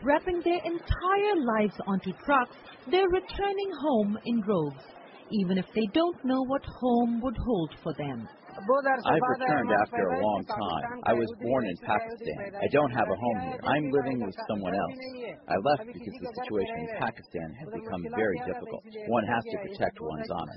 Wrapping their entire lives onto trucks, they're returning home in droves, even if they don't know what home would hold for them. I've returned after a long time. I was born in Pakistan. I don't have a home here. I'm living with someone else. I left because the situation in Pakistan has become very difficult. One has to protect one's honor.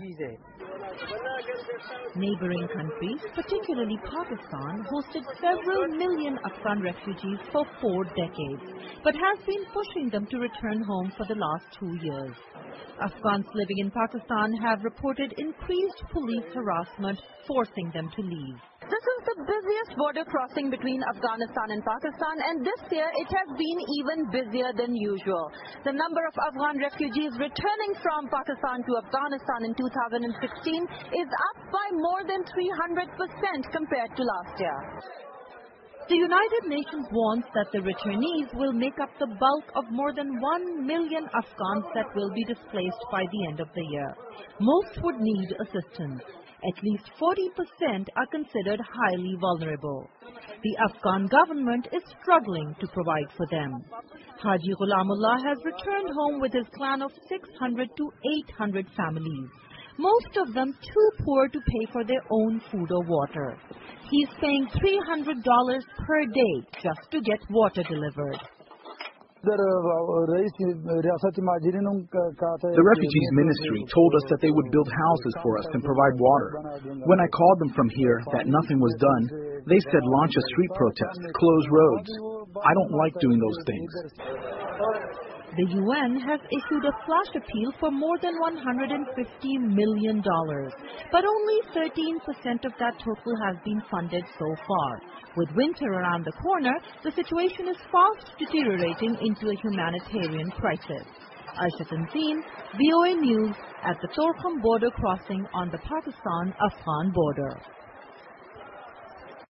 Neighboring countries, particularly Pakistan, hosted several million Afghan refugees for 4 decades, but has been pushing them to return home for the last 2 years. Afghans living in Pakistan have reported increased police harassment, forcing them to leave. This is the busiest border crossing between Afghanistan and Pakistan, and this year it has been even busier than usual. The number of Afghan refugees returning from Pakistan to Afghanistan in 2016 is up by more than 300% compared to last year. The United Nations warns that the returnees will make up the bulk of more than 1 million Afghans that will be displaced by the end of the year. Most would need assistance. At least 40% are considered highly vulnerable. The Afghan government is struggling to provide for them. Haji Ghulamullah has returned home with his clan of 600 to 800 families, most of them too poor to pay for their own food or water. He's paying $300 per day just to get water delivered. The refugees ministry told us that they would build houses for us and provide water. When I called them from here that nothing was done, they said launch a street protest, close roads. I don't like doing those things. The UN has issued a flash appeal for more than $150 million, but only 13% of that total has been funded so far. With winter around the corner, the situation is fast deteriorating into a humanitarian crisis. Aisha Tanzeen, VOA News, at the Torkham border crossing on the Pakistan-Afghan border.